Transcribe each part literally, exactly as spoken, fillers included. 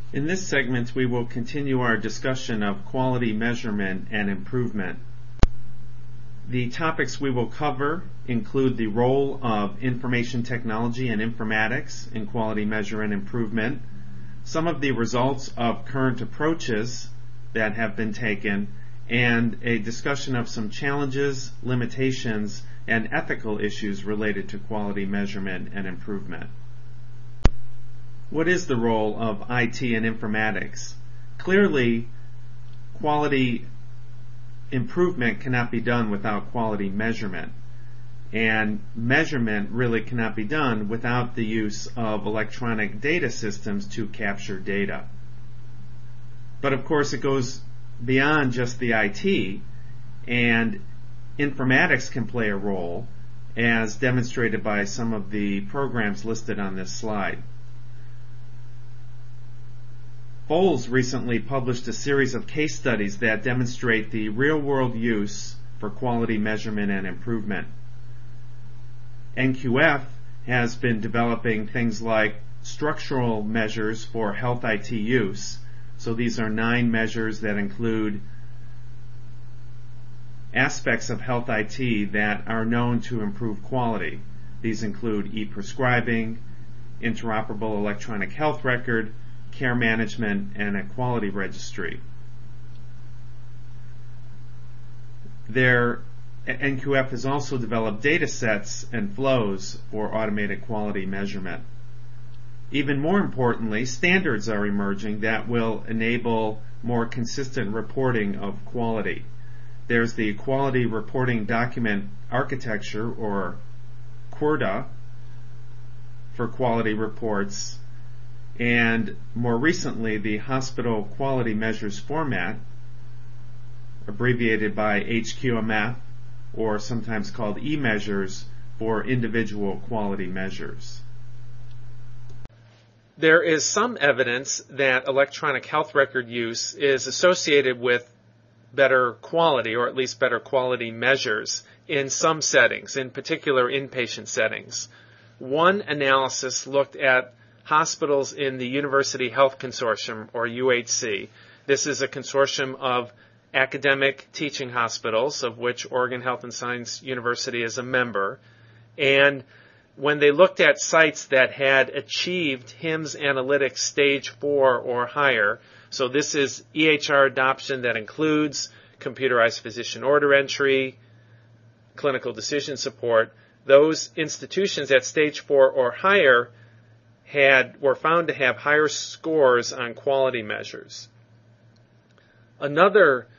In this segment, we will continue our discussion of quality measurement and improvement. The topics we will cover include the role of information technology and informatics in quality measure and improvement, some of the results of current approaches that have been taken, and a discussion of some challenges, limitations, and ethical issues related to quality measurement and improvement. What is the role of I T and informatics? Clearly, quality improvement cannot be done without quality measurement, and measurement really cannot be done without the use of electronic data systems to capture data. But of course it goes beyond just the I T, and informatics can play a role, as demonstrated by some of the programs listed on this slide. Foles recently published a series of case studies that demonstrate the real-world use for quality measurement and improvement. N Q F has been developing things like structural measures for health I T use. So these are nine measures that include aspects of health I T that are known to improve quality. These include e-prescribing, interoperable electronic health record, care management, and a quality registry. Their N Q F has also developed data sets and flows for automated quality measurement. Even more importantly, standards are emerging that will enable more consistent reporting of quality. There's the Quality Reporting Document Architecture, or QURDA, for quality reports, and more recently the Hospital Quality Measures Format, abbreviated by H Q M F, or sometimes called e-measures, for individual quality measures. There is some evidence that electronic health record use is associated with better quality, or at least better quality measures, in some settings, in particular inpatient settings. One analysis looked at hospitals in the University Health Consortium, or U H C. This is a consortium of academic teaching hospitals, of which Oregon Health and Science University is a member. And when they looked at sites that had achieved H I M S Analytics Stage four or higher, so this is E H R adoption that includes computerized physician order entry, clinical decision support, those institutions at Stage four or higher had were found to have higher scores on quality measures. Another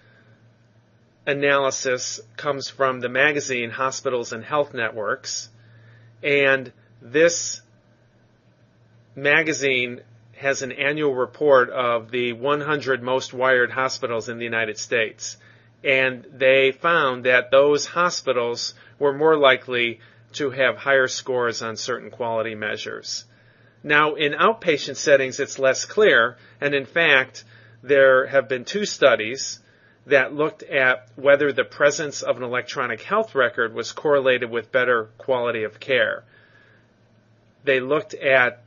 analysis comes from the magazine Hospitals and Health Networks, and this magazine has an annual report of the one hundred most wired hospitals in the United States. And they found that those hospitals were more likely to have higher scores on certain quality measures. Now, in outpatient settings, it's less clear, and in fact, there have been two studies that looked at whether the presence of an electronic health record was correlated with better quality of care. They looked at,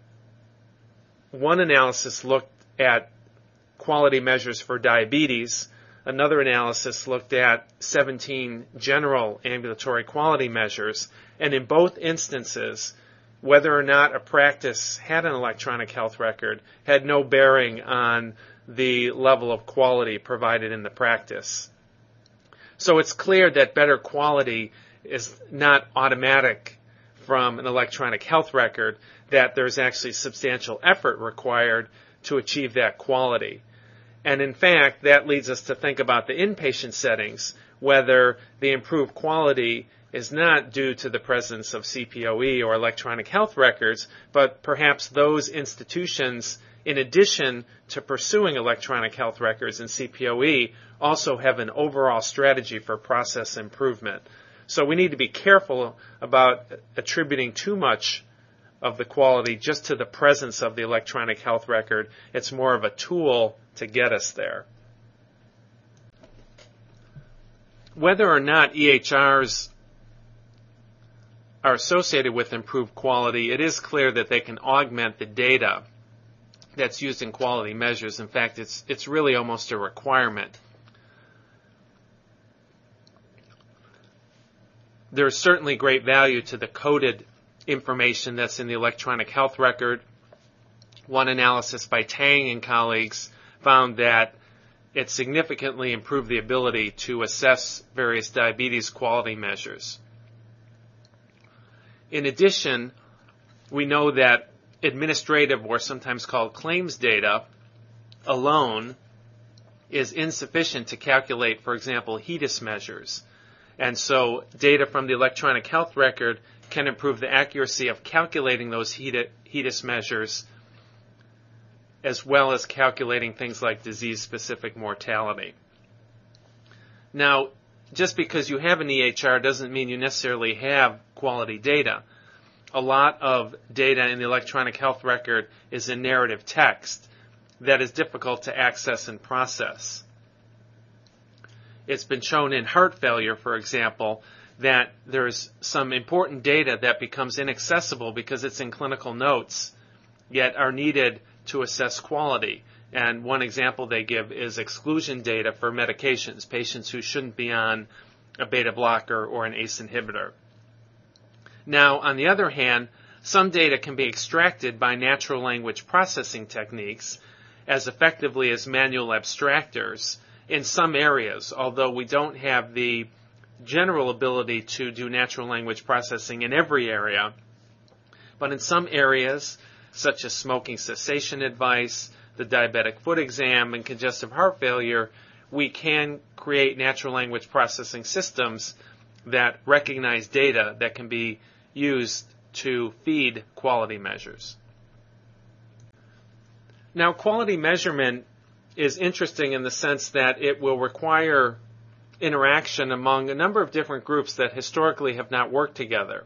one analysis looked at quality measures for diabetes. Another analysis looked at seventeen general ambulatory quality measures. And in both instances, whether or not a practice had an electronic health record had no bearing on the level of quality provided in the practice. So it's clear that better quality is not automatic from an electronic health record, that there's actually substantial effort required to achieve that quality. And in fact, that leads us to think about the inpatient settings, whether the improved quality is not due to the presence of C P O E or electronic health records, but perhaps those institutions, in addition to pursuing electronic health records and C P O E, also have an overall strategy for process improvement. So we need to be careful about attributing too much of the quality just to the presence of the electronic health record. It's more of a tool to get us there. Whether or not E H Rs are associated with improved quality, it is clear that they can augment the data that's used in quality measures. In fact, it's it's really almost a requirement. There's certainly great value to the coded information that's in the electronic health record. One analysis by Tang and colleagues found that it significantly improved the ability to assess various diabetes quality measures. In addition, we know that administrative, or sometimes called claims data, alone is insufficient to calculate, for example, HEDIS measures. And so data from the electronic health record can improve the accuracy of calculating those HEDIS measures, as well as calculating things like disease-specific mortality. Now, just because you have an E H R doesn't mean you necessarily have quality data. A lot of data in the electronic health record is in narrative text that is difficult to access and process. It's been shown in heart failure, for example, that there's some important data that becomes inaccessible because it's in clinical notes, yet are needed to assess quality. And one example they give is exclusion data for medications, patients who shouldn't be on a beta blocker or an A C E inhibitor. Now, on the other hand, some data can be extracted by natural language processing techniques as effectively as manual abstractors in some areas, although we don't have the general ability to do natural language processing in every area. But in some areas, such as smoking cessation advice, the diabetic foot exam, and congestive heart failure, we can create natural language processing systems that recognize data that can be used to feed quality measures. Now, quality measurement is interesting in the sense that it will require interaction among a number of different groups that historically have not worked together.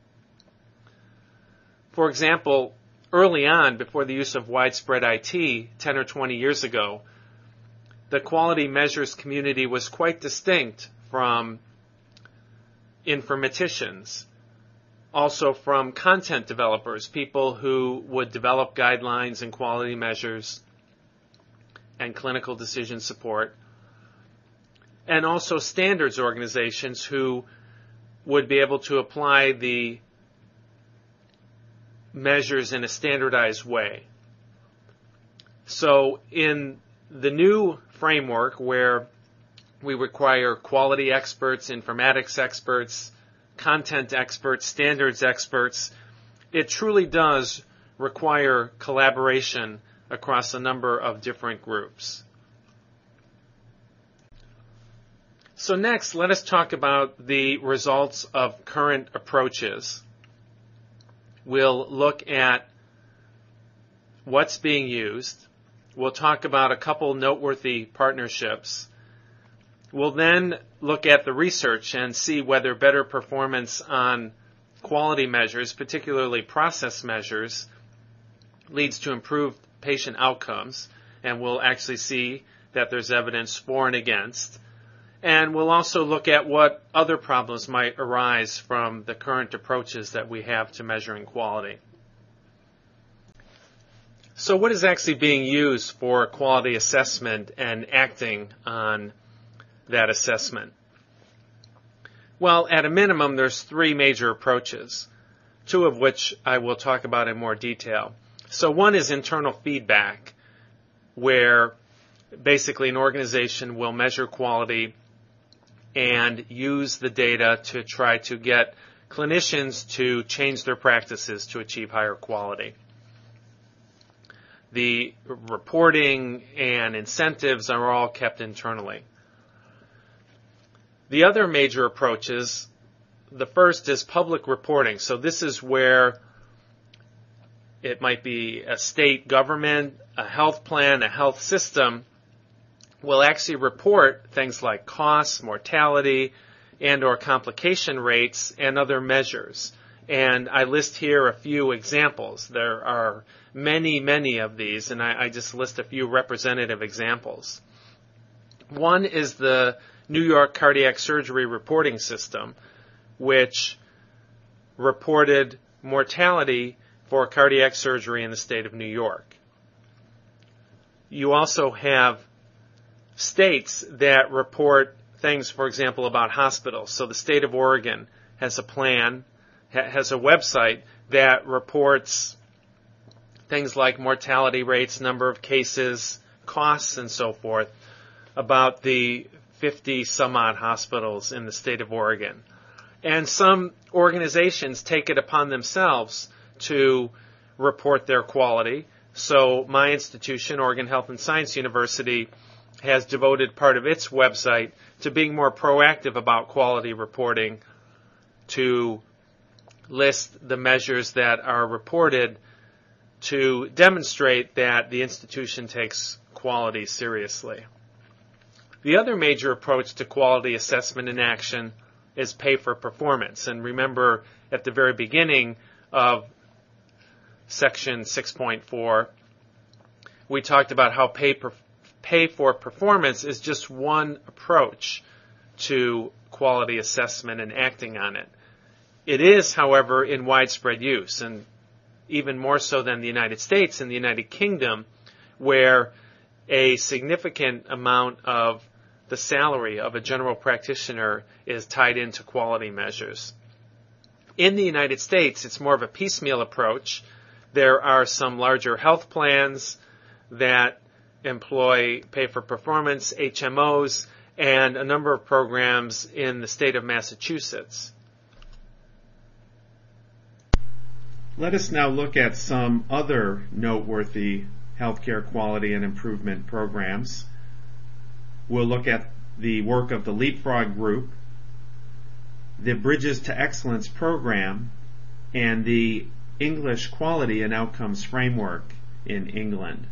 For example, early on, before the use of widespread I T, ten or twenty years ago, the quality measures community was quite distinct from informaticians, also from content developers, people who would develop guidelines and quality measures and clinical decision support, and also standards organizations who would be able to apply the measures in a standardized way. So in the new framework where we require quality experts, informatics experts, content experts, standards experts, it truly does require collaboration across a number of different groups. So next, let us talk about the results of current approaches. We'll look at what's being used. We'll talk about a couple noteworthy partnerships. We'll then look at the research and see whether better performance on quality measures, particularly process measures, leads to improved patient outcomes. And we'll actually see that there's evidence for and against. And we'll also look at what other problems might arise from the current approaches that we have to measuring quality. So what is actually being used for quality assessment and acting on that assessment? Well, at a minimum, there's three major approaches, two of which I will talk about in more detail. So one is internal feedback, where basically an organization will measure quality and use the data to try to get clinicians to change their practices to achieve higher quality. The reporting and incentives are all kept internally. The other major approaches, the first is public reporting. So this is where it might be a state government, a health plan, a health system will actually report things like costs, mortality, and or complication rates and other measures. And I list here a few examples. There are many, many of these, and I, I just list a few representative examples. One is the New York Cardiac Surgery Reporting System, which reported mortality for cardiac surgery in the state of New York. you also have states that report things, for example, about hospitals. So the state of Oregon has a plan, ha- has a website that reports things like mortality rates, number of cases, costs, and so forth about the fifty some odd hospitals in the state of Oregon. And some organizations take it upon themselves to report their quality. So my institution, Oregon Health and Science University, has devoted part of its website to being more proactive about quality reporting, to list the measures that are reported to demonstrate that the institution takes quality seriously. The other major approach to quality assessment and action is pay for performance. And remember, at the very beginning of section six point four, we talked about how pay, per, pay for performance is just one approach to quality assessment and acting on it. It is, however, in widespread use, and even more so than the United States and the United Kingdom, where a significant amount of the salary of a general practitioner is tied into quality measures. In the United States, it's more of a piecemeal approach. There are some larger health plans that employ pay-for-performance, H M Os, and a number of programs in the state of Massachusetts. Let us now look at some other noteworthy healthcare quality and improvement programs. We'll look at the work of the Leapfrog Group, the Bridges to Excellence program, and the English Quality and Outcomes Framework in England.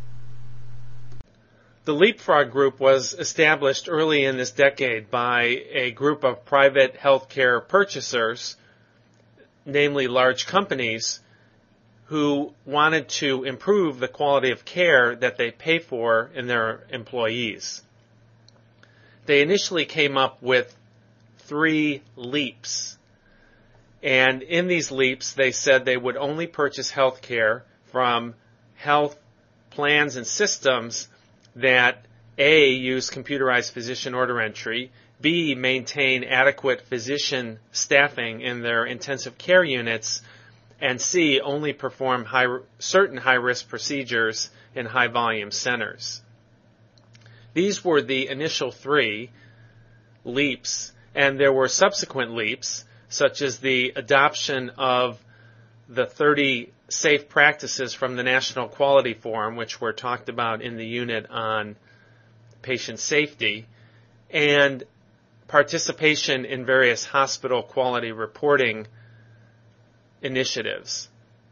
The Leapfrog Group was established early in this decade by a group of private healthcare purchasers, namely large companies, who wanted to improve the quality of care that they pay for in their employees. They initially came up with three leaps. And in these leaps, they said they would only purchase health care from health plans and systems that A, use computerized physician order entry, B, maintain adequate physician staffing in their intensive care units, and C, only perform high, certain high-risk procedures in high-volume centers. These were the initial three leaps, and there were subsequent leaps, such as the adoption of the thirty safe practices from the National Quality Forum, which were talked about in the unit on patient safety, and participation in various hospital quality reporting initiatives.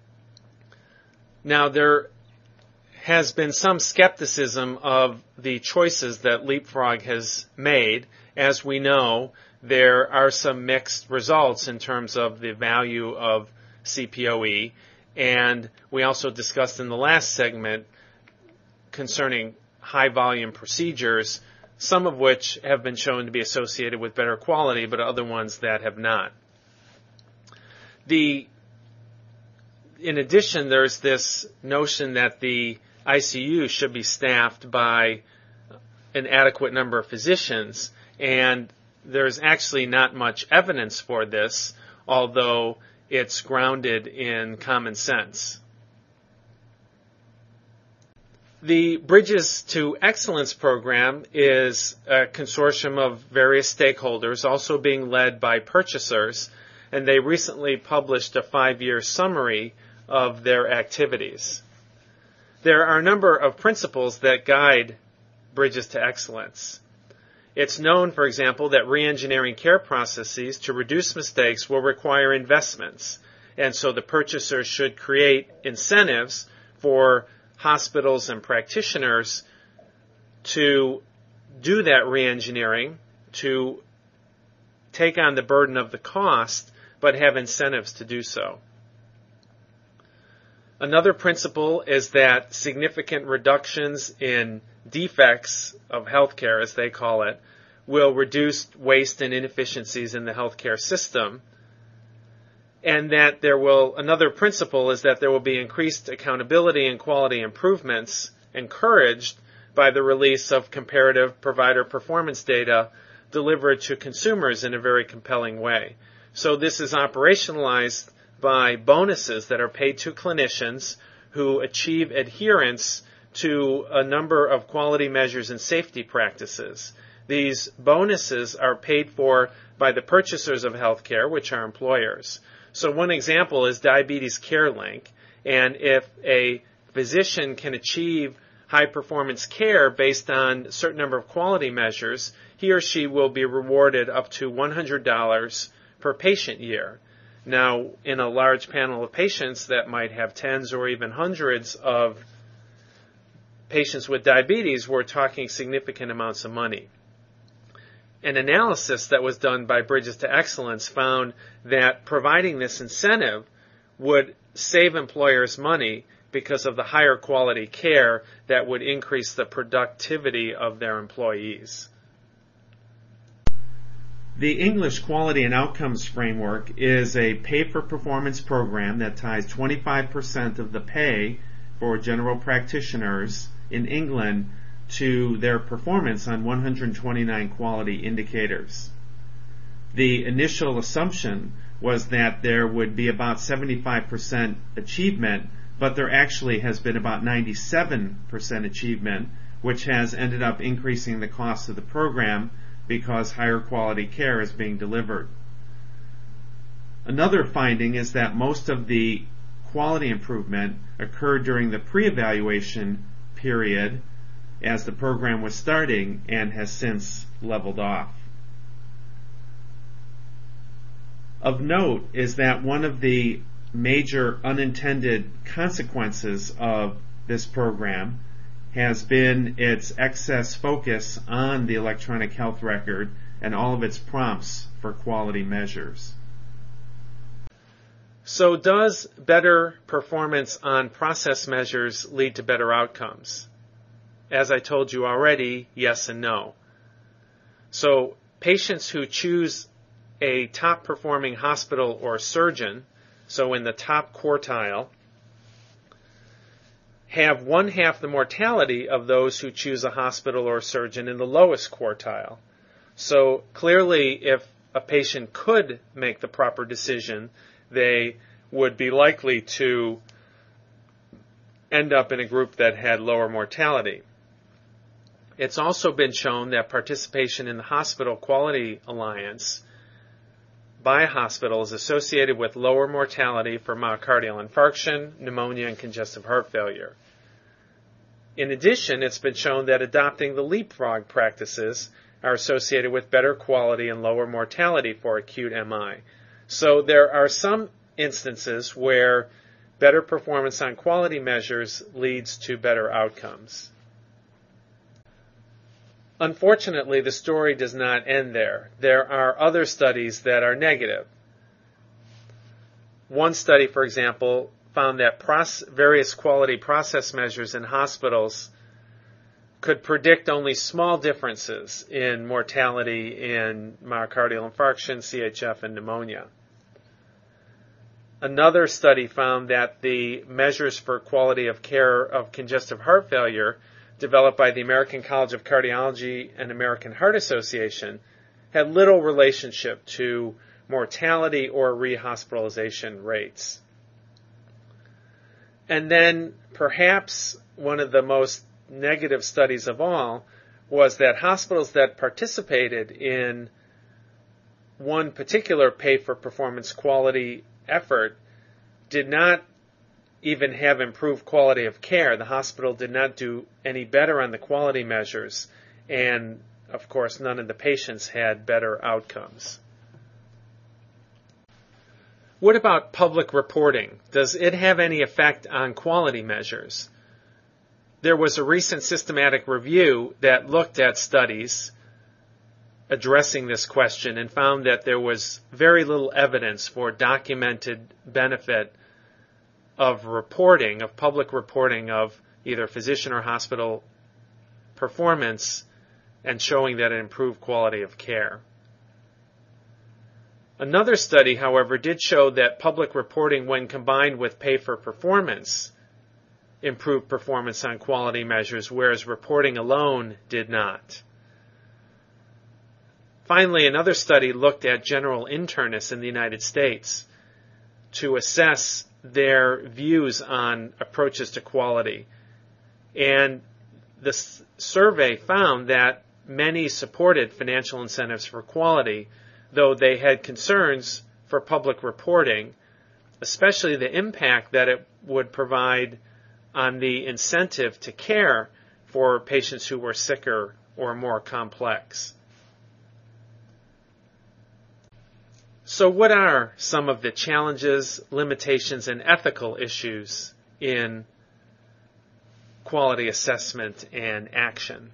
Now, there has been some skepticism of the choices that Leapfrog has made. As we know, there are some mixed results in terms of the value of C P O E, and we also discussed in the last segment concerning high-volume procedures, some of which have been shown to be associated with better quality, but other ones that have not. The, in addition, there's this notion that the I C U should be staffed by an adequate number of physicians, and there's actually not much evidence for this, although it's grounded in common sense. The Bridges to Excellence program is a consortium of various stakeholders, also being led by purchasers, and they recently published a five-year summary of their activities. There are a number of principles that guide Bridges to Excellence. It's known, for example, that re-engineering care processes to reduce mistakes will require investments, and so the purchaser should create incentives for hospitals and practitioners to do that re-engineering, to take on the burden of the cost, but have incentives to do so. Another principle is that significant reductions in defects of healthcare, as they call it, will reduce waste and inefficiencies in the healthcare system. And that there will, another principle is that there will be increased accountability and quality improvements encouraged by the release of comparative provider performance data delivered to consumers in a very compelling way. So this is operationalized by bonuses that are paid to clinicians who achieve adherence to a number of quality measures and safety practices. These bonuses are paid for by the purchasers of healthcare, which are employers. So one example is Diabetes Care Link, and if a physician can achieve high-performance care based on a certain number of quality measures, he or she will be rewarded up to one hundred dollars per patient year. Now, in a large panel of patients that might have tens or even hundreds of patients with diabetes, we're talking significant amounts of money. An analysis that was done by Bridges to Excellence found that providing this incentive would save employers money because of the higher quality care that would increase the productivity of their employees. The English Quality and Outcomes Framework is a pay-for-performance program that ties twenty-five percent of the pay for general practitioners in England to their performance on one hundred twenty-nine quality indicators. The initial assumption was that there would be about seventy-five percent achievement, but there actually has been about ninety-seven percent achievement, which has ended up increasing the cost of the program because higher quality care is being delivered. Another finding is that most of the quality improvement occurred during the pre-evaluation period as the program was starting and has since leveled off. Of note is that one of the major unintended consequences of this program has been its excess focus on the electronic health record and all of its prompts for quality measures. So does better performance on process measures lead to better outcomes? As I told you already, yes and no. So patients who choose a top performing hospital or surgeon, so in the top quartile, have one half the mortality of those who choose a hospital or surgeon in the lowest quartile. So clearly, if a patient could make the proper decision, they would be likely to end up in a group that had lower mortality. It's also been shown that participation in the Hospital Quality Alliance by a hospital is associated with lower mortality for myocardial infarction, pneumonia, and congestive heart failure. In addition, it's been shown that adopting the leapfrog practices are associated with better quality and lower mortality for acute M I. So there are some instances where better performance on quality measures leads to better outcomes. Unfortunately, the story does not end there. There are other studies that are negative. One study, for example, found that process, various quality process measures in hospitals could predict only small differences in mortality in myocardial infarction, C H F, and pneumonia. Another study found that the measures for quality of care of congestive heart failure developed by the American College of Cardiology and American Heart Association had little relationship to mortality or rehospitalization rates. And then perhaps one of the most negative studies of all was that hospitals that participated in one particular pay-for-performance quality effort did not even have improved quality of care. The hospital did not do any better on the quality measures, and of course none of the patients had better outcomes. What about public reporting? Does it have any effect on quality measures? There was a recent systematic review that looked at studies addressing this question and found that there was very little evidence for documented benefit of reporting, of public reporting of either physician or hospital performance and showing that it improved quality of care. Another study, however, did show that public reporting, when combined with pay for performance, improved performance on quality measures, whereas reporting alone did not. Finally, another study looked at general internists in the United States to assess their views on approaches to quality. And the survey found that many supported financial incentives for quality, though they had concerns for public reporting, especially the impact that it would provide on the incentive to care for patients who were sicker or more complex. So what are some of the challenges, limitations, and ethical issues in quality assessment and action?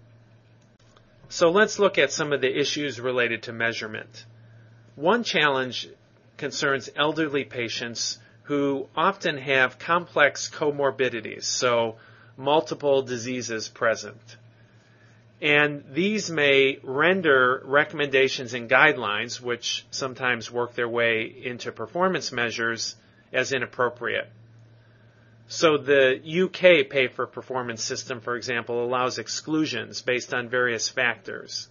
So let's look at some of the issues related to measurement. One challenge concerns elderly patients who often have complex comorbidities, so multiple diseases present. And these may render recommendations and guidelines, which sometimes work their way into performance measures, as inappropriate. So the U K pay for performance system, for example, allows exclusions based on various factors.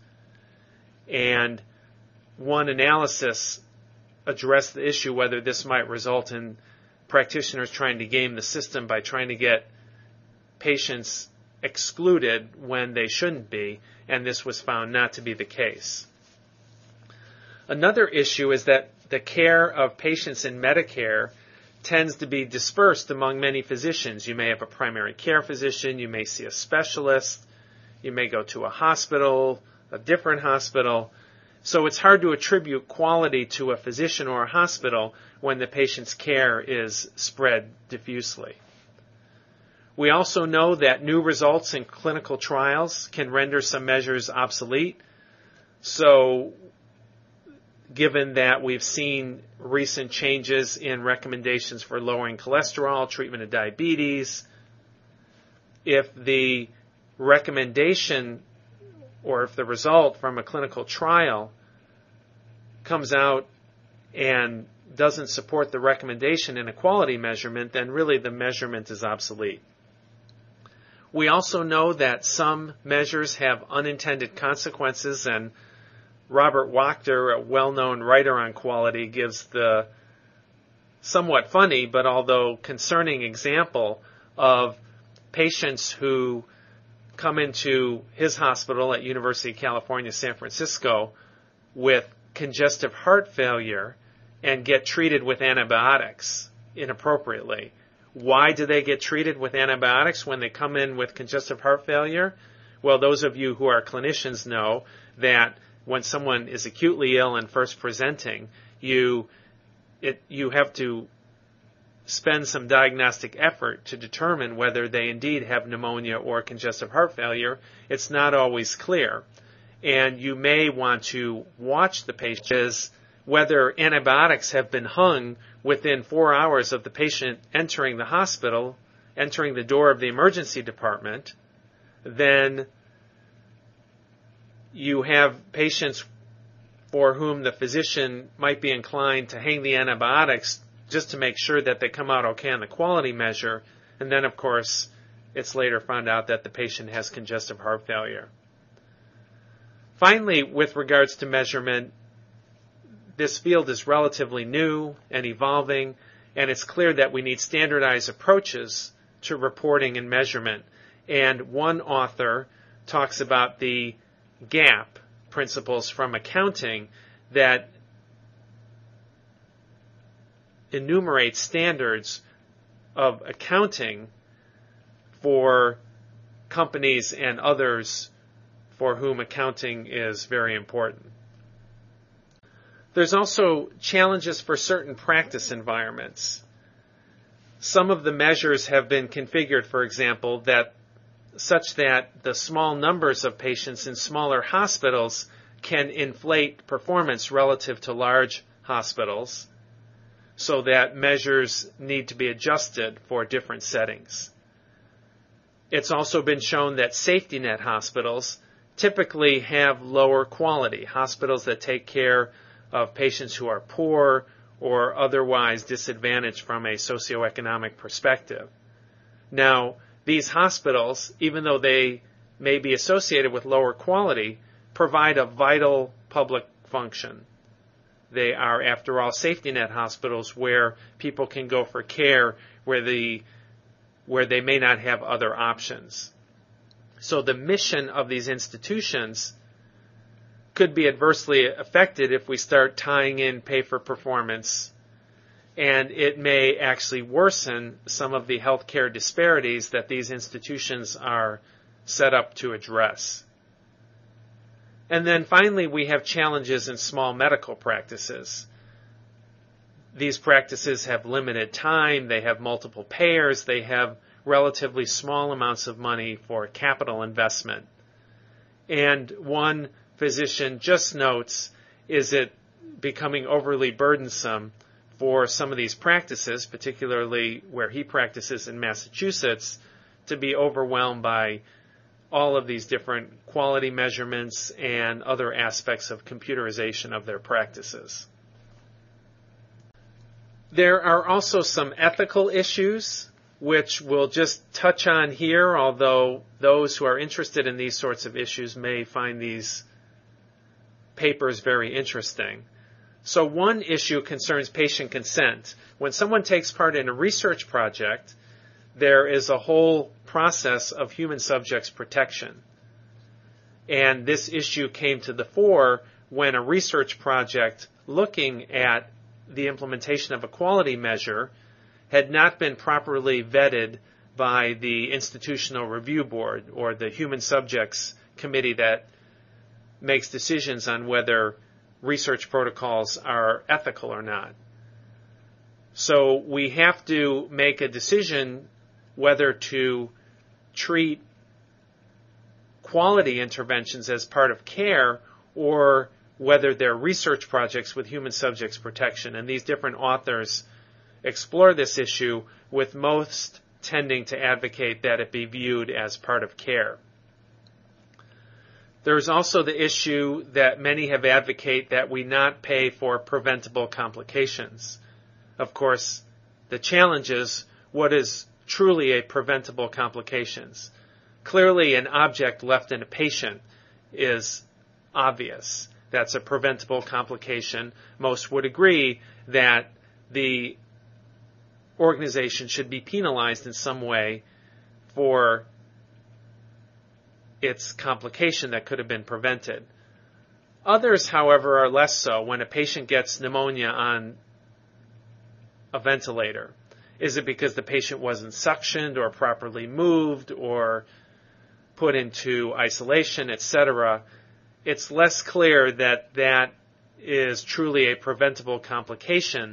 And one analysis addressed the issue whether this might result in practitioners trying to game the system by trying to get patients excluded when they shouldn't be, and this was found not to be the case. Another issue is that the care of patients in Medicare tends to be dispersed among many physicians. You may have a primary care physician, you may see a specialist, you may go to a hospital, a different hospital. So it's hard to attribute quality to a physician or a hospital when the patient's care is spread diffusely. We also know that new results in clinical trials can render some measures obsolete. So given that we've seen recent changes in recommendations for lowering cholesterol, treatment of diabetes, if the recommendation or if the result from a clinical trial comes out and doesn't support the recommendation in a quality measurement, then really the measurement is obsolete. We also know that some measures have unintended consequences, and Robert Wachter, a well-known writer on quality, gives the somewhat funny but although concerning example of patients who come into his hospital at University of California, San Francisco with congestive heart failure and get treated with antibiotics inappropriately. Why do they get treated with antibiotics when they come in with congestive heart failure? Well, those of you who are clinicians know that when someone is acutely ill and first presenting, you it, you have to spend some diagnostic effort to determine whether they indeed have pneumonia or congestive heart failure. It's not always clear. And you may want to watch the patient whether antibiotics have been hung within four hours of the patient entering the hospital, entering the door of the emergency department. Then you have patients for whom the physician might be inclined to hang the antibiotics just to make sure that they come out okay on the quality measure. And then, of course, it's later found out that the patient has congestive heart failure. Finally, with regards to measurement, this field is relatively new and evolving, and it's clear that we need standardized approaches to reporting and measurement. And one author talks about the GAP principles from accounting that enumerate standards of accounting for companies and others for whom accounting is very important. There's also challenges for certain practice environments. Some of the measures have been configured, for example, that such that the small numbers of patients in smaller hospitals can inflate performance relative to large hospitals, so that measures need to be adjusted for different settings. It's also been shown that safety net hospitals typically have lower quality, hospitals that take care of patients who are poor or otherwise disadvantaged from a socioeconomic perspective. Now, these hospitals, even though they may be associated with lower quality, provide a vital public function. They are, after all, safety net hospitals where people can go for care where the where they may not have other options. So the mission of these institutions could be adversely affected if we start tying in pay for performance, and it may actually worsen some of the healthcare disparities that these institutions are set up to address. And then finally, we have challenges in small medical practices. These practices have limited time, they have multiple payers, they have relatively small amounts of money for capital investment. And one physician just notes, is it becoming overly burdensome for some of these practices, particularly where he practices in Massachusetts, to be overwhelmed by all of these different quality measurements and other aspects of computerization of their practices. There are also some ethical issues which we'll just touch on here, although those who are interested in these sorts of issues may find these papers very interesting. So one issue concerns patient consent. When someone takes part in a research project, there is a whole process of human subjects protection. And this issue came to the fore when a research project looking at the implementation of a quality measure had not been properly vetted by the Institutional Review Board, or the Human Subjects Committee that makes decisions on whether research protocols are ethical or not. So we have to make a decision whether to treat quality interventions as part of care or whether they're research projects with human subjects protection. And these different authors explore this issue, with most tending to advocate that it be viewed as part of care. There's also the issue that many have advocated that we not pay for preventable complications. Of course, the challenge is, what is truly a preventable complications? Clearly, an object left in a patient is obvious. That's a preventable complication. Most would agree that the organization should be penalized in some way for its complication that could have been prevented. Others, however, are less so. When a patient gets pneumonia on a ventilator, is it because the patient wasn't suctioned or properly moved or put into isolation, et cetera? It's less clear that that is truly a preventable complication,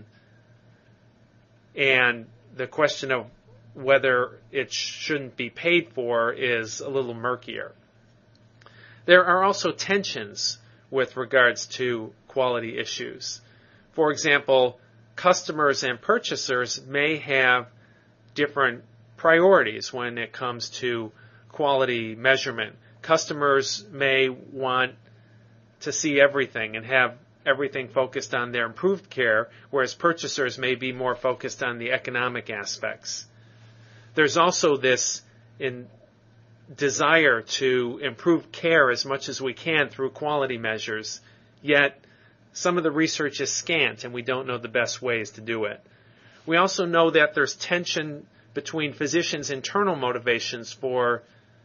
and the question of whether it shouldn't be paid for is a little murkier. There are also tensions with regards to quality issues. For example, customers and purchasers may have different priorities when it comes to quality measurement. Customers may want to see everything and have everything focused on their improved care, whereas purchasers may be more focused on the economic aspects. There's also this in desire to improve care as much as we can through quality measures, yet some of the research is scant and we don't know the best ways to do it. We also know that there's tension between physicians' internal motivations for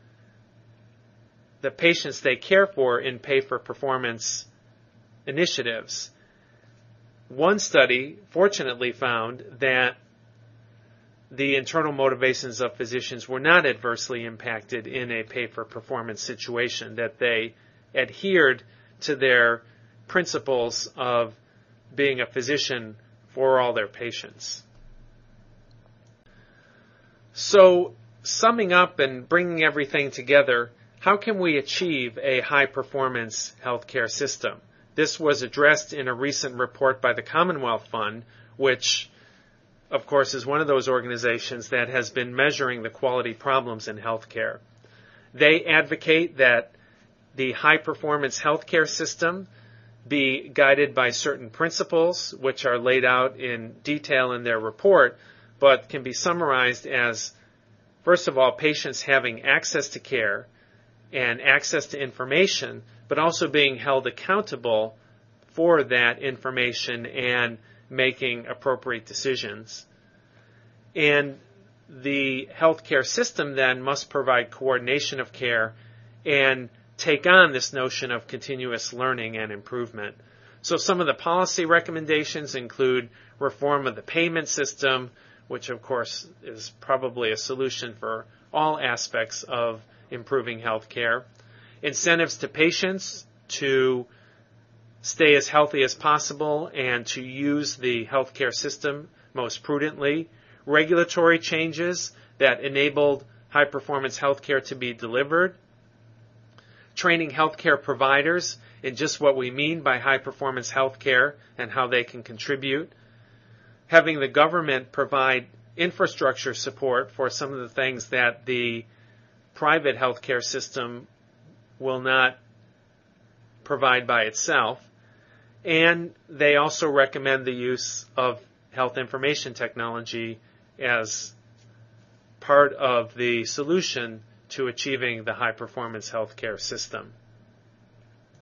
the patients they care for in pay-for-performance initiatives. One study fortunately found that the internal motivations of physicians were not adversely impacted in a pay-for-performance situation, that they adhered to their principles of being a physician for all their patients. So, summing up and bringing everything together, how can we achieve a high-performance healthcare system? This was addressed in a recent report by the Commonwealth Fund, which, of course, is one of those organizations that has been measuring the quality problems in healthcare. They advocate that the high-performance healthcare system be guided by certain principles, which are laid out in detail in their report, but can be summarized as First of all, patients having access to care and access to information, but also being held accountable for that information and making appropriate decisions. And the healthcare system then must provide coordination of care and take on this notion of continuous learning and improvement. So some of the policy recommendations include reform of the payment system, which of course is probably a solution for all aspects of improving health care, incentives to patients to stay as healthy as possible and to use the healthcare system most prudently, regulatory changes that enabled high-performance healthcare to be delivered, training healthcare providers in just what we mean by high-performance healthcare and how they can contribute, having the government provide infrastructure support for some of the things that the private healthcare system will not provide by itself. And they also recommend the use of health information technology as part of the solution to achieving the high-performance healthcare system.